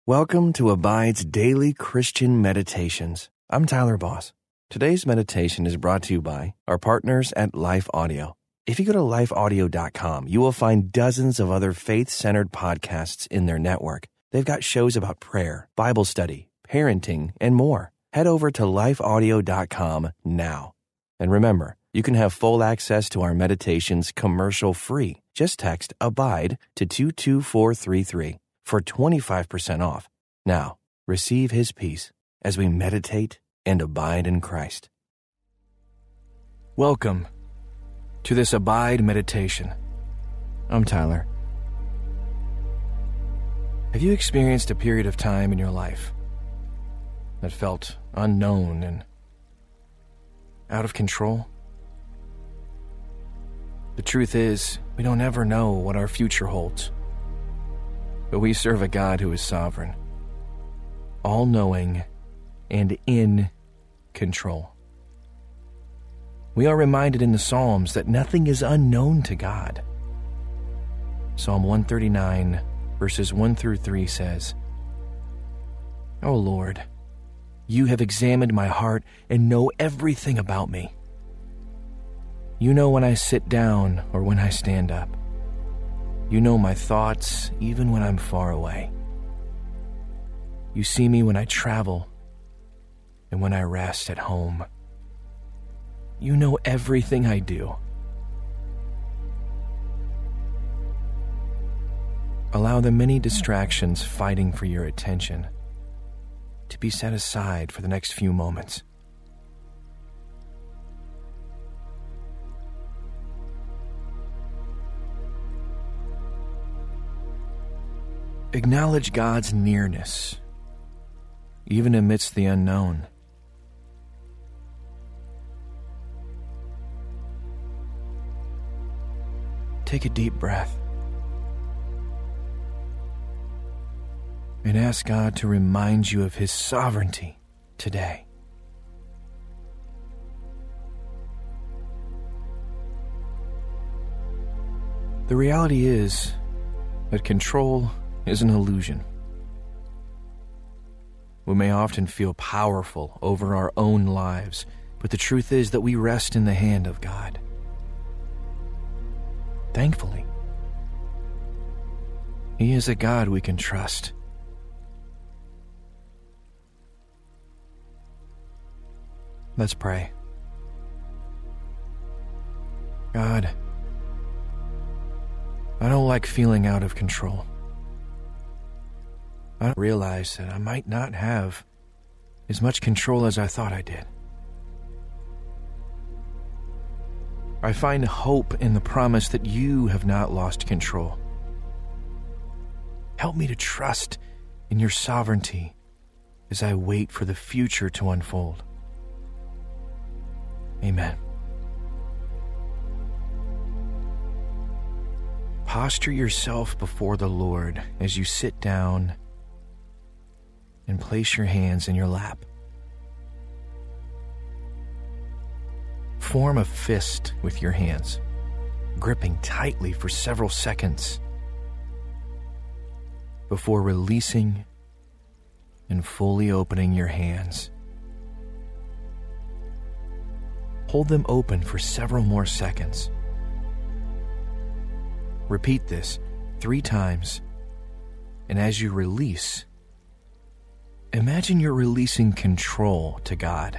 Welcome to Abide's Daily Christian Meditations. I'm Tyler Boss. Today's meditation is brought to you by our partners at Life Audio. If you go to lifeaudio.com, you will find dozens of other faith-centered podcasts in their network. They've got shows about prayer, Bible study, parenting, and more. Head over to lifeaudio.com now. And remember, you can have full access to our meditations commercial-free. Just text ABIDE to 22433 for 25% off. Now, receive His peace as we meditate and abide in Christ. Welcome to this Abide meditation. I'm Tyler. Have you experienced a period of time in your life that felt unknown and out of control? The truth is, we don't ever know what our future holds. But we serve a God who is sovereign, all-knowing, and in control. We are reminded in the Psalms that nothing is unknown to God. Psalm 139, verses 1 through 3 says, "O Lord, you have examined my heart and know everything about me. You know when I sit down or when I stand up. You know my thoughts even when I'm far away. You see me when I travel and when I rest at home. You know everything I do. Allow the many distractions fighting for your attention to be set aside for the next few moments. Acknowledge God's nearness, even amidst the unknown. Take a deep breath and ask God to remind you of His sovereignty today. The reality is that control is an illusion. We may often feel powerful over our own lives, but the truth is that we rest in the hand of God. Thankfully, He is a God we can trust. Let's pray. God, I don't like feeling out of control. I realize that I might not have as much control as I thought I did. I find hope in the promise that you have not lost control. Help me to trust in your sovereignty as I wait for the future to unfold. Amen. Posture yourself before the Lord as you sit down and place your hands in your lap. Form a fist with your hands, gripping tightly for several seconds before releasing and fully opening your hands. Hold them open for several more seconds. Repeat this 3 times, and as you release, imagine you're releasing control to God.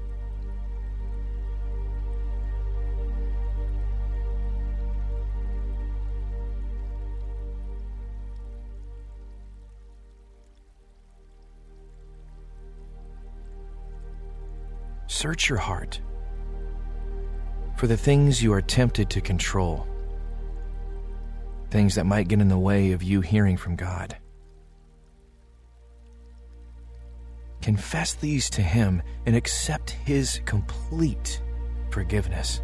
Search your heart for the things you are tempted to control, things that might get in the way of you hearing from God. Confess these to Him and accept His complete forgiveness.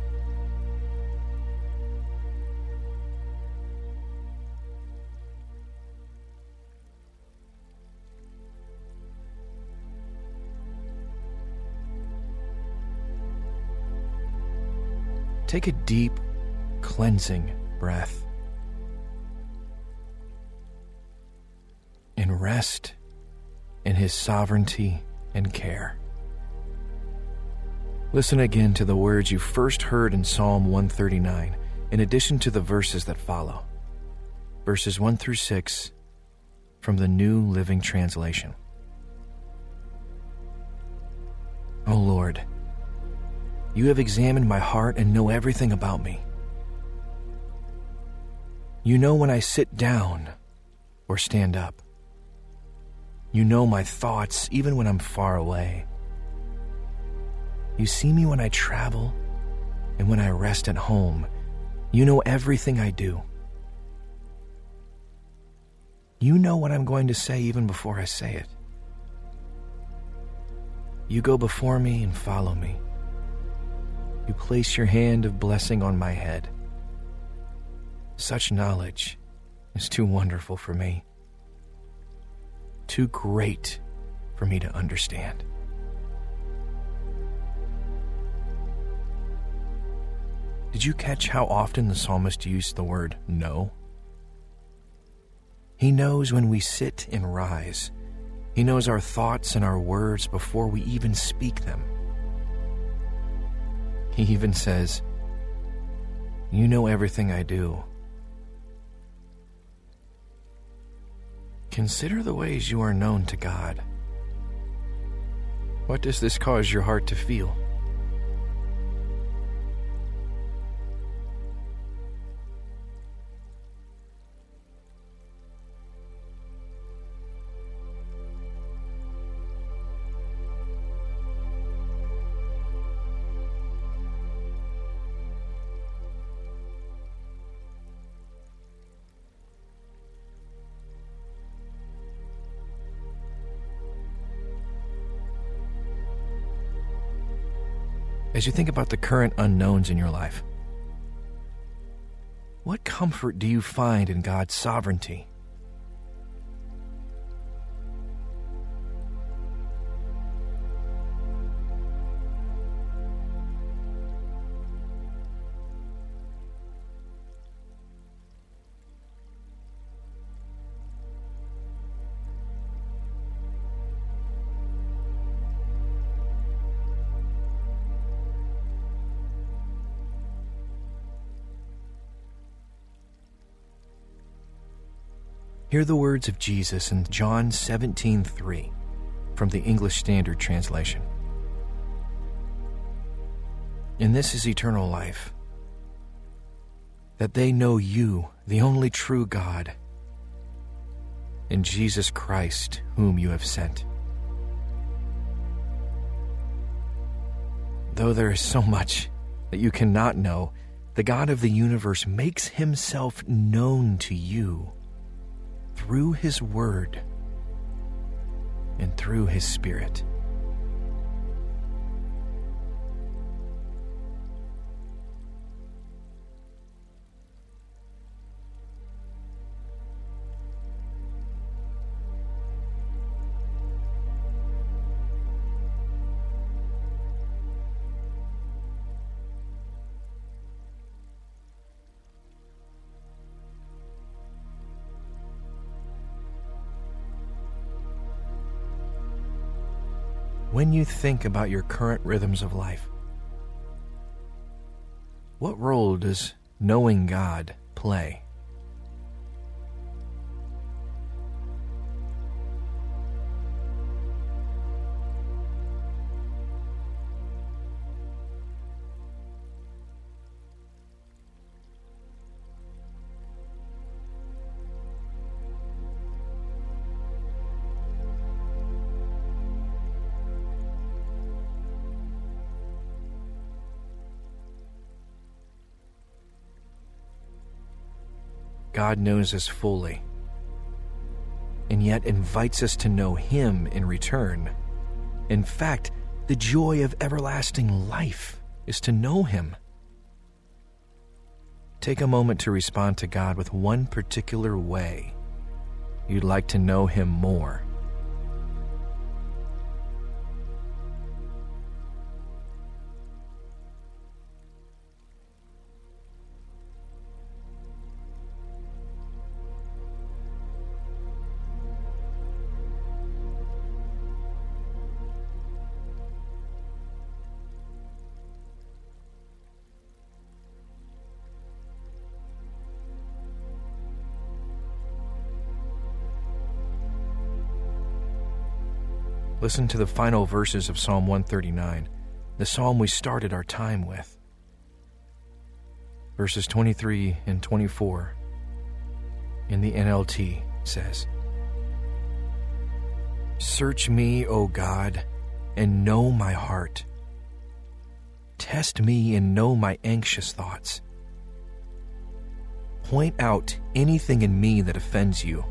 Take a deep, cleansing breath and rest in His sovereignty and care. Listen again to the words you first heard in Psalm 139, in addition to the verses that follow. Verses 1 through 6 from the New Living Translation. O Lord, you have examined my heart and know everything about me. You know when I sit down or stand up. You know my thoughts even when I'm far away. You see me when I travel and when I rest at home. You know everything I do. You know what I'm going to say even before I say it. You go before me and follow me. You place your hand of blessing on my head. Such knowledge is too wonderful for me, too great for me to understand. Did you catch how often the psalmist used the word know? He knows when we sit and rise. He knows our thoughts and our words before we even speak them. He even says, you know everything I do. Consider the ways you are known to God. What does this cause your heart to feel? As you think about the current unknowns in your life, what comfort do you find in God's sovereignty? Hear the words of Jesus in John 17:3 from the English Standard Translation. And this is eternal life, that they know you, the only true God, and Jesus Christ, whom you have sent. Though there is so much that you cannot know, the God of the universe makes himself known to you through his word and through his Spirit. When you think about your current rhythms of life, what role does knowing God play? God knows us fully, and yet invites us to know him in return. In fact, the joy of everlasting life is to know him. Take a moment to respond to God with one particular way you'd like to know him more. Listen to the final verses of Psalm 139, the psalm we started our time with. Verses 23 and 24 in the NLT says, "Search me, O God, and know my heart. Test me and know my anxious thoughts. Point out anything in me that offends you,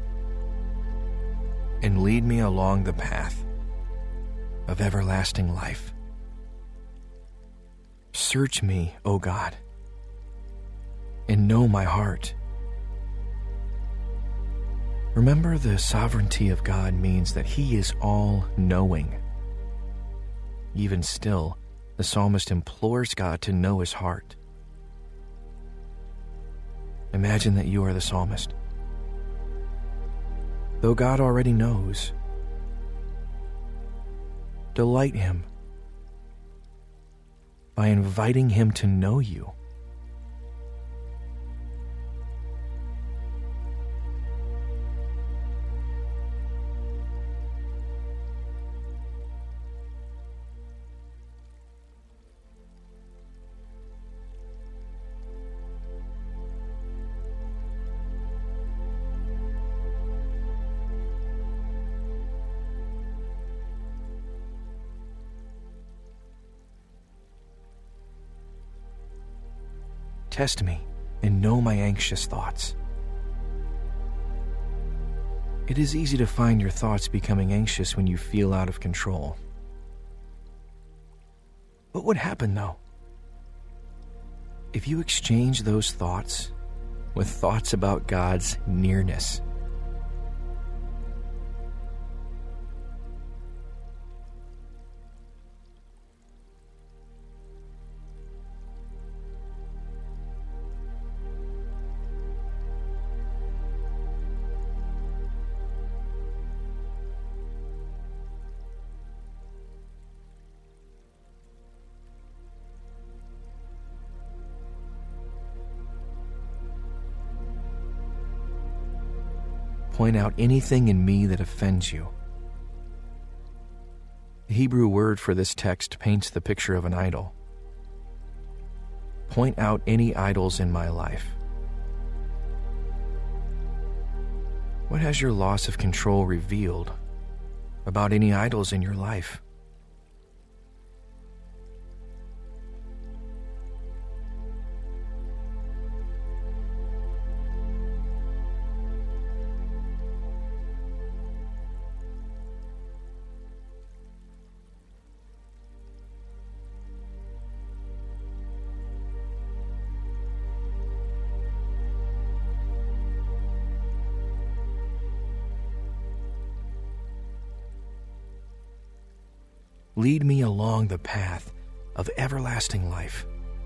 and lead me along the path of everlasting life." Search me, O God, and know my heart. Remember, the sovereignty of God means that He is all-knowing. Even still, the psalmist implores God to know his heart. Imagine that you are the psalmist. Though God already knows, delight Him by inviting Him to know you. Test me and know my anxious thoughts. It is easy to find your thoughts becoming anxious when you feel out of control. What would happen, though, if you exchange those thoughts with thoughts about God's nearness? Point out anything in me that offends you. The Hebrew word for this text paints the picture of an idol. Point out any idols in my life. What has your loss of control revealed about any idols in your life? Lead me along the path of everlasting life.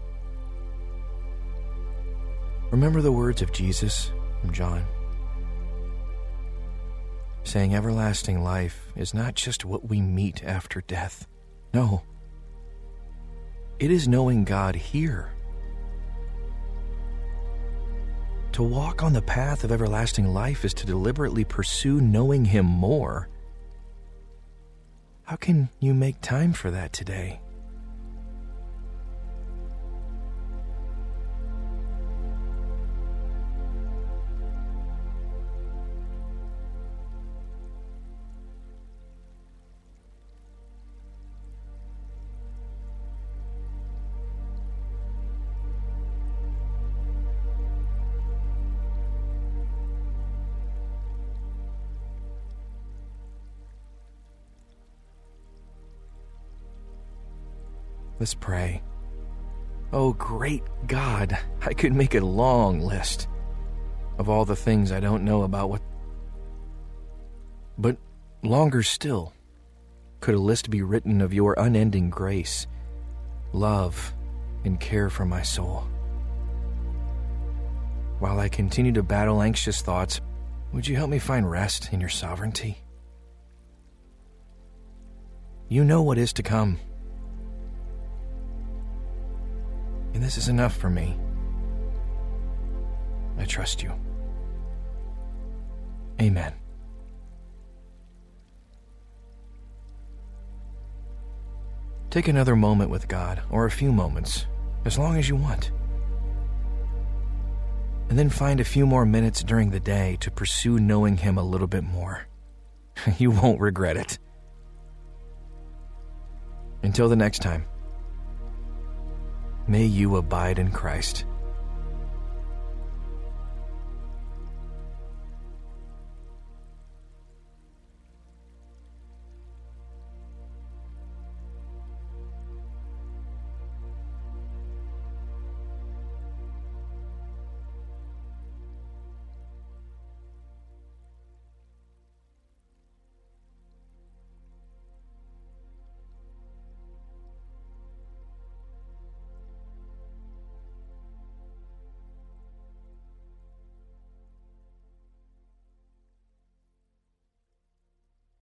Remember the words of Jesus from John, saying everlasting life is not just what we meet after death. No, it is knowing God here. To walk on the path of everlasting life is to deliberately pursue knowing Him more. How can you make time for that today? Let's pray. Oh, great God, I could make a long list of all the things I don't know about but longer still, could a list be written of your unending grace, love, and care for my soul. While I continue to battle anxious thoughts, would you help me find rest in your sovereignty? You know what is to come. And this is enough for me. I trust you. Amen. Take another moment with God, or a few moments, as long as you want. And then find a few more minutes during the day to pursue knowing Him a little bit more. You won't regret it. Until the next time, may you abide in Christ.